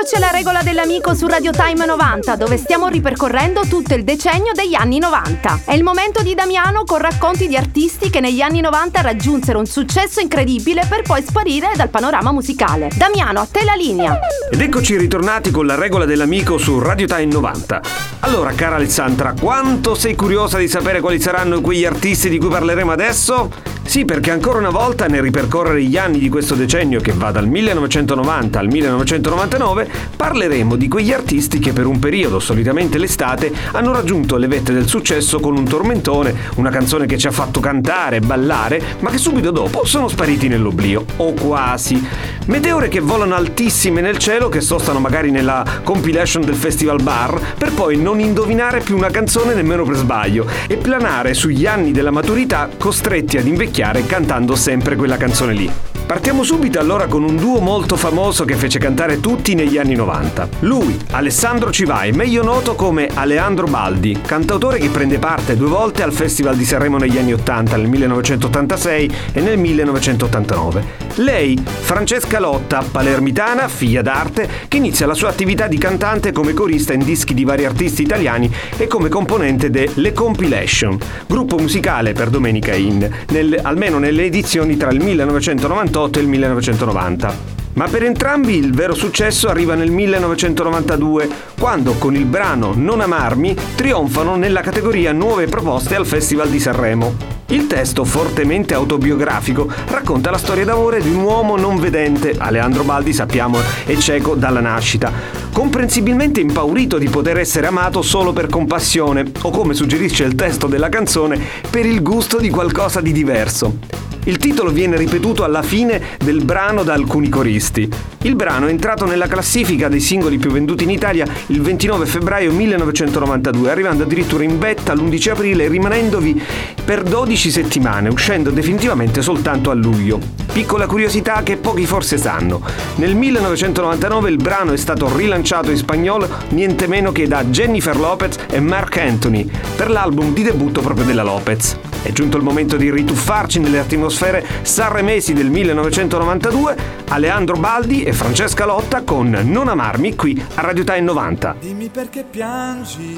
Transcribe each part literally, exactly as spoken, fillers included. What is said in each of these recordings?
Eccoci alla regola dell'amico su Radio Time novanta, dove stiamo ripercorrendo tutto il decennio degli anni novanta. È il momento di Damiano con racconti di artisti che negli anni novanta raggiunsero un successo incredibile per poi sparire dal panorama musicale. Damiano, a te la linea. Ed eccoci ritornati con la regola dell'amico su Radio Time novanta. Allora, cara Alessandra, quanto sei curiosa di sapere quali saranno quegli artisti di cui parleremo adesso? Sì, perché ancora una volta nel ripercorrere gli anni di questo decennio che va dal millenovecentonovanta al millenovecentonovantanove parleremo di quegli artisti che per un periodo, solitamente l'estate, hanno raggiunto le vette del successo con un tormentone, una canzone che ci ha fatto cantare e ballare, ma che subito dopo sono spariti nell'oblio, o quasi. Meteore che volano altissime nel cielo, che sostano magari nella compilation del Festival Bar, per poi non indovinare più una canzone nemmeno per sbaglio e planare sugli anni della maturità, costretti ad invecchiare cantando sempre quella canzone lì. Partiamo subito allora con un duo molto famoso che fece cantare tutti negli anni novanta. Lui, Alessandro Civai, meglio noto come Aleandro Baldi, cantautore che prende parte due volte al Festival di Sanremo negli anni ottanta, nel millenovecentottantasei e nel millenovecentottantanove. Lei, Francesca Lotta, palermitana, figlia d'arte, che inizia la sua attività di cantante come corista in dischi di vari artisti italiani e come componente de Le Compilation, gruppo musicale per Domenica In, nel, almeno nelle edizioni tra il millenovecentonovantotto e il millenovecentonovanta. Ma per entrambi il vero successo arriva nel millenovecentonovantadue, quando con il brano Non amarmi trionfano nella categoria Nuove proposte al Festival di Sanremo. Il testo, fortemente autobiografico, racconta la storia d'amore di un uomo non vedente. Aleandro Baldi, sappiamo, è cieco dalla nascita, comprensibilmente impaurito di poter essere amato solo per compassione, o come suggerisce il testo della canzone, per il gusto di qualcosa di diverso. Il titolo viene ripetuto alla fine del brano da alcuni coristi. Il brano è entrato nella classifica dei singoli più venduti in Italia il ventinove febbraio millenovecentonovantadue, arrivando addirittura in vetta l'undici aprile e rimanendovi per dodici settimane, uscendo definitivamente soltanto a luglio. Piccola curiosità che pochi forse sanno: nel millenovecentonovantanove il brano è stato rilanciato in spagnolo niente meno che da Jennifer Lopez e Marc Anthony per l'album di debutto proprio della Lopez. È giunto il momento di rituffarci nelle atmosfere sanremesi del millenovecentonovantadue. Aleandro Baldi e Francesca Lotta con Non amarmi qui a Radio Time novanta. Dimmi perché piangi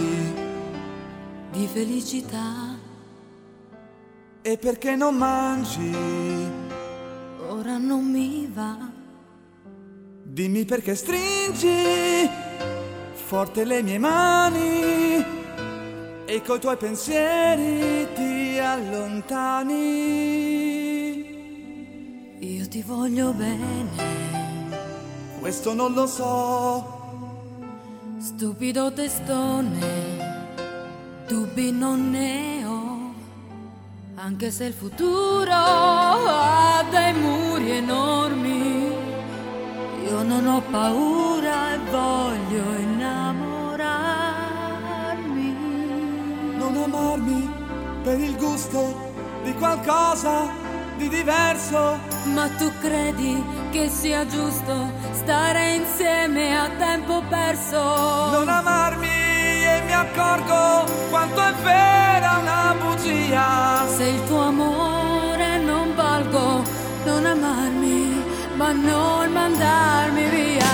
di felicità e perché non mangi. Ora non mi va. Dimmi perché stringi forte le mie mani e coi tuoi pensieri ti allontani. Io ti voglio bene, questo non lo so. Stupido testone, dubbi non ne ho, anche se il futuro ha dei muri enormi. Io non ho paura e voglio innamorarmi. Non amarmi per il gusto di qualcosa di diverso. Ma tu credi che sia giusto stare insieme a tempo perso? Non amarmi e mi accorgo quanto è vera una bugia. Se il tuo amore non valgo, non amarmi, ma non mandarmi via.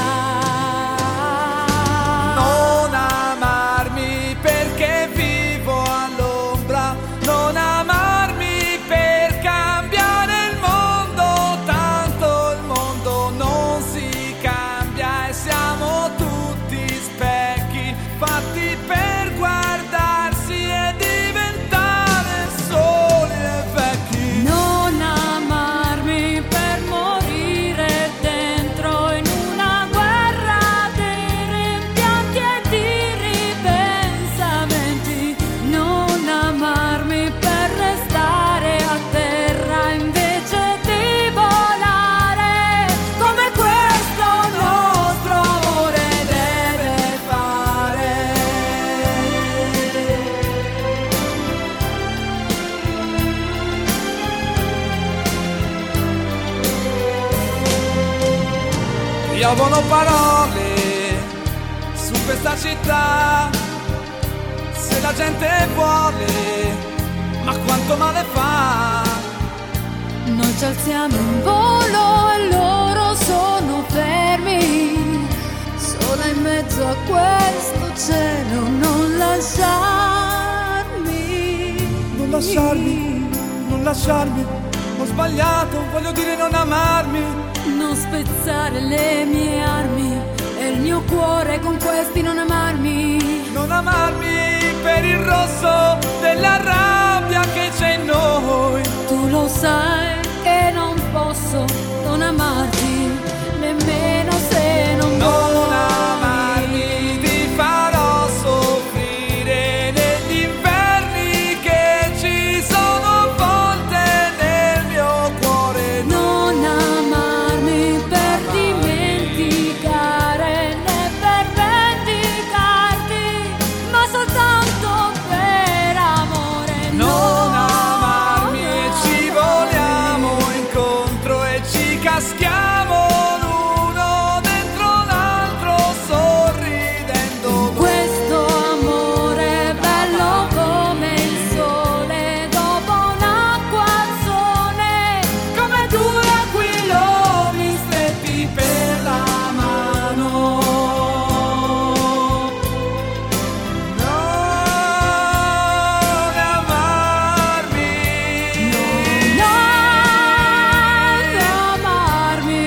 Non amarmi perché vivo all'ombra. Non amarmi per cambiare il mondo. Tanto il mondo non si cambia e siamo tutti specchi fatti per guardarsi e diventare soli e vecchi. Non amarmi per morire dentro in una guerra di rimpianti e di ripensamenti. Non amarmi per restare a terra invece di volare, come questo nostro amore deve fare. Piovono parole su questa città, se la gente vuole, ma quanto male fa. Noi ci alziamo in volo e loro sono fermi, cielo, non lasciarmi. Non lasciarmi, non lasciarmi. Ho sbagliato, voglio dire non amarmi. Non spezzare le mie armi e il mio cuore con questi non amarmi. Non amarmi per il rosso della rabbia che c'è in noi. Tu lo sai che non posso non amarti, nemmeno se non Non vuoi. amarmi, ti farò soffrire negli inverni che ci sono a volte nel mio cuore. Non amarmi per dimenticare né per vendicarti, ma soltanto per amore. Non amarmi e ci voliamo incontro e ci caschiamo l'uno dentro l'altro sorridendo. Questo amore bello come il sole dopo un acquazzone, Come due aquiloni stretti per la mano. Non amarmi. non amarmi.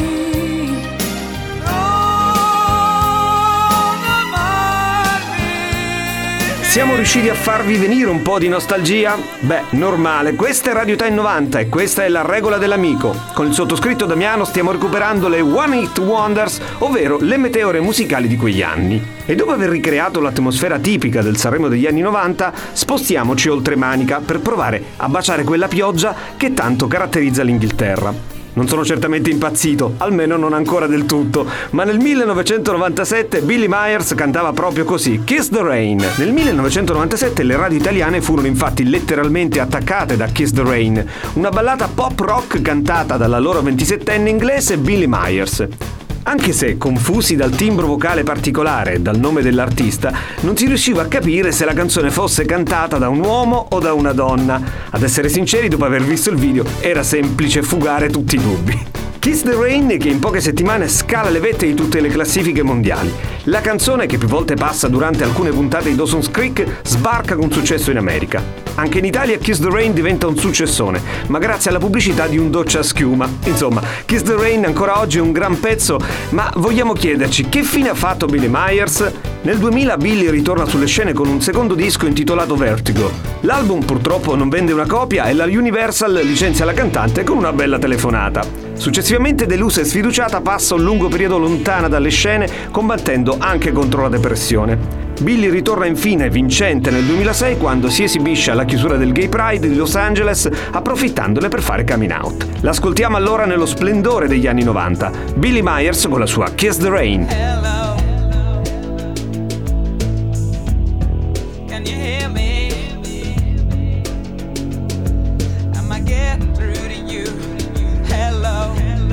Non amarmi. Siamo riusciti a farvi venire un po' di nostalgia? Beh, normale, questa è Radio Time novanta e questa è la regola dell'amico. Con il sottoscritto Damiano stiamo recuperando le One Hit Wonders, ovvero le meteore musicali di quegli anni. E dopo aver ricreato l'atmosfera tipica del Sanremo degli anni novanta, spostiamoci oltre Manica per provare a baciare quella pioggia che tanto caratterizza l'Inghilterra. Non sono certamente impazzito, almeno non ancora del tutto, ma nel millenovecentonovantasette Billy Myers cantava proprio così, Kiss the Rain. Nel millenovecentonovantasette le radio italiane furono infatti letteralmente attaccate da Kiss the Rain, una ballata pop rock cantata dalla loro ventisettenne inglese Billy Myers. Anche se, confusi dal timbro vocale particolare e dal nome dell'artista, non si riusciva a capire se la canzone fosse cantata da un uomo o da una donna. Ad essere sinceri, dopo aver visto il video, era semplice fugare tutti i dubbi. Kiss the Rain che in poche settimane scala le vette di tutte le classifiche mondiali. La canzone, che più volte passa durante alcune puntate di Dawson's Creek, sbarca con successo in America. Anche in Italia Kiss the Rain diventa un successone, ma grazie alla pubblicità di un doccia a schiuma. Insomma, Kiss the Rain ancora oggi è un gran pezzo, ma vogliamo chiederci che fine ha fatto Billy Myers? Nel duemila Billy ritorna sulle scene con un secondo disco intitolato Vertigo. L'album purtroppo non vende una copia e la Universal licenzia la cantante con una bella telefonata. Successivamente delusa e sfiduciata passa un lungo periodo lontana dalle scene, combattendo anche contro la depressione. Billy ritorna infine vincente nel duemilasei quando si esibisce alla chiusura del Gay Pride di Los Angeles, approfittandone per fare coming out. L'ascoltiamo allora nello splendore degli anni novanta. Billy Myers con la sua Kiss the Rain. Hello. Can you hear me? Am I getting through to you? Hello.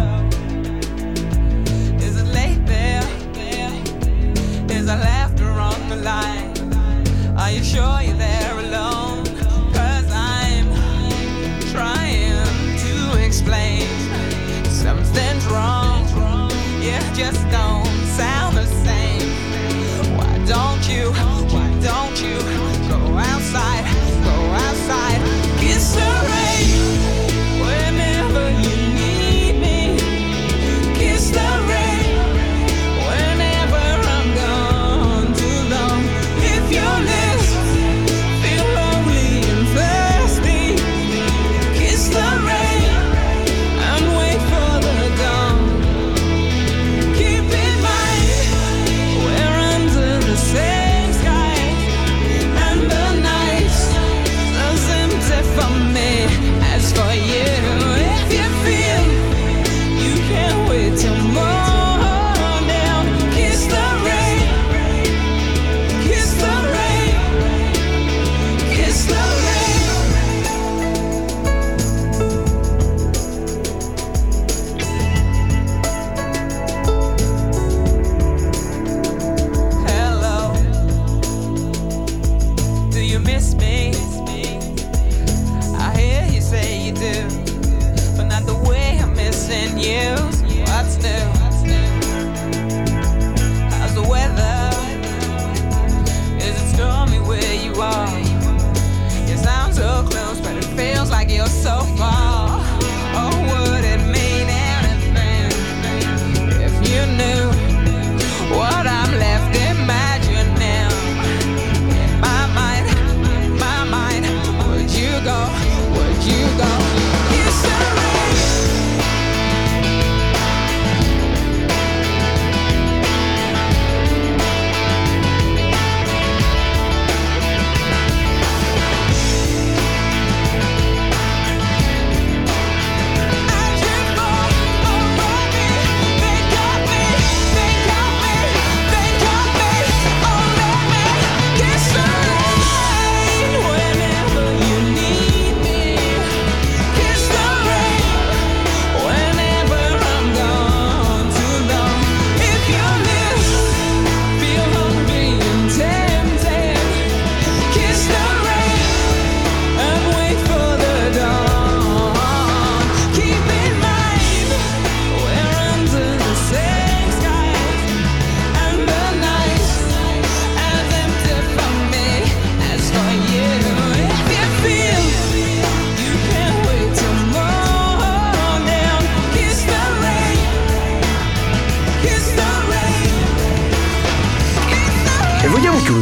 Is it late there? Is there laughter on the line? Are you sure you're there alone? 'Cause I'm trying to explain something's wrong. You just don't sound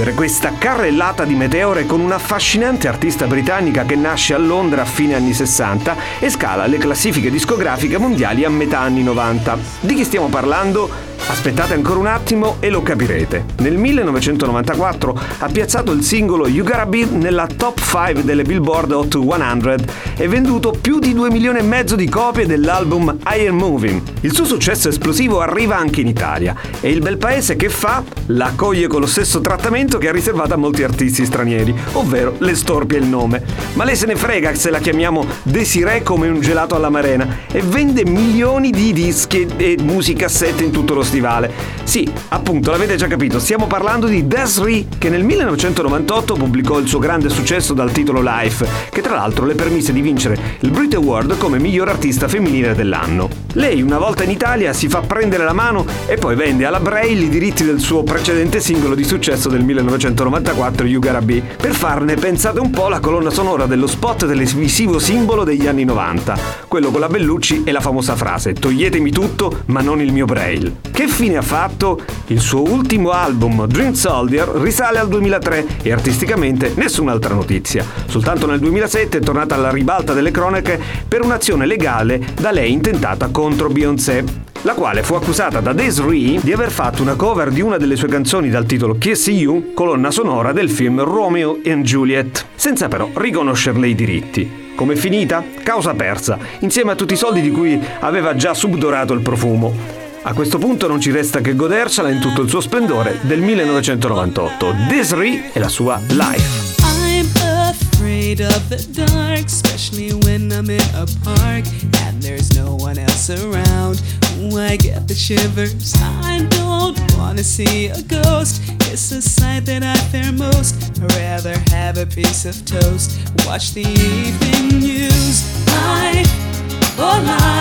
chiudere questa carrellata di meteore con un'affascinante artista britannica che nasce a Londra a fine anni sessanta e scala le classifiche discografiche mondiali a metà anni novanta. Di chi stiamo parlando? Aspettate ancora un attimo e lo capirete. Nel millenovecentonovantaquattro ha piazzato il singolo You Gotta Be nella top cinque delle Billboard Hot cento e venduto più di due milioni e mezzo di copie dell'album I Am Moving. Il suo successo esplosivo arriva anche in Italia e il bel paese che fa? La accoglie con lo stesso trattamento che ha riservato a molti artisti stranieri, ovvero le storpia il nome. Ma lei se ne frega se la chiamiamo Desiree come un gelato alla Marena e vende milioni di dischi e musicassette in tutto lo stivale. Sì, appunto, l'avete già capito, stiamo parlando di Desiree, che nel millenovecentonovantotto pubblicò il suo grande successo dal titolo Life, che tra l'altro le permise di vincere il Brit Award come miglior artista femminile dell'anno. Lei, una volta in Italia, si fa prendere la mano e poi vende alla Braille i diritti del suo precedente singolo di successo del millenovecentonovantaquattro, You Gotta Be, per farne, pensate un po', la colonna sonora dello spot televisivo simbolo degli anni novanta, quello con la Bellucci e la famosa frase "Toglietemi tutto, ma non il mio Braille". Che fine ha fatto? Il suo ultimo album, Dream Soldier, risale al duemilatré e artisticamente nessun'altra notizia. Soltanto nel duemilasette è tornata alla ribalta delle cronache per un'azione legale da lei intentata contro Beyoncé, la quale fu accusata da Desiree di aver fatto una cover di una delle sue canzoni dal titolo Kiss You, colonna sonora del film Romeo and Juliet, senza però riconoscerle i diritti. Com'è finita? Causa persa, insieme a tutti i soldi di cui aveva già subdorato il profumo. A questo punto non ci resta che godersela in tutto il suo splendore del millenovecentonovantotto. Desiree e la sua Life. I'm afraid of the dark, especially when I'm in a park and there's no one else around. Ooh, I get the shivers. I don't wanna see a ghost. It's the sight that I fear most. I'd rather have a piece of toast. Watch the evening news. Life, oh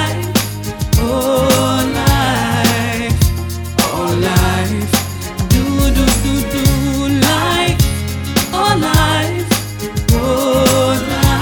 life, oh life, oh life. Do do do do life, oh life, oh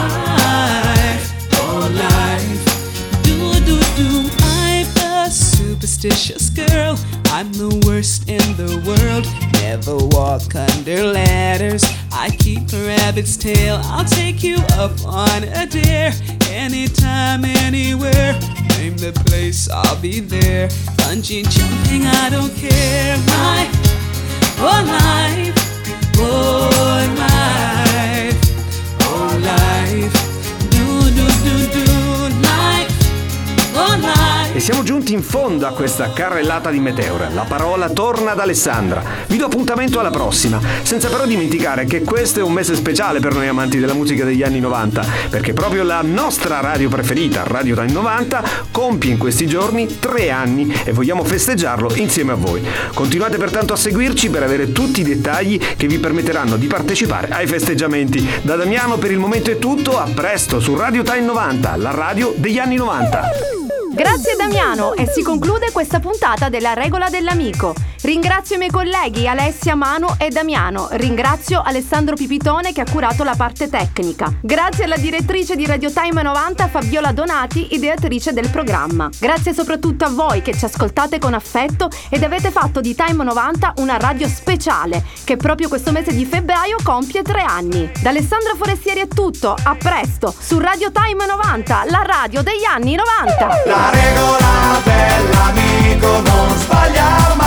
life, oh life. Do do do. I'm a superstitious girl. I'm the worst in the world. Never walk under ladders. I keep a rabbit's tail. I'll take you up on a dare. Anytime, anywhere. Name the place, I'll be there. Bungee jumping, I don't care. Life, oh life, oh life, oh life. Do do do do life, oh life. E siamo giunti in fondo a questa carrellata di meteore. La parola torna ad Alessandra. Vi do appuntamento alla prossima, senza però dimenticare che questo è un mese speciale per noi amanti della musica degli anni novanta, perché proprio la nostra radio preferita, Radio Time novanta, compie in questi giorni tre anni e vogliamo festeggiarlo insieme a voi. Continuate pertanto a seguirci per avere tutti i dettagli che vi permetteranno di partecipare ai festeggiamenti. Da Damiano per il momento è tutto, a presto su Radio Time novanta, la radio degli anni novanta. Grazie Damiano e si conclude questa puntata della Regola dell'Amico. Ringrazio i miei colleghi Alessia, Manu e Damiano. Ringrazio Alessandro Pipitone che ha curato la parte tecnica. Grazie alla direttrice di Radio Time novanta Fabiola Donati, ideatrice del programma. Grazie soprattutto a voi che ci ascoltate con affetto ed avete fatto di Time novanta una radio speciale che proprio questo mese di febbraio compie tre anni. Da Alessandra Forestieri è tutto, a presto su Radio Time novanta, la radio degli anni novanta. La regola dell'amico, non sbagliare mai.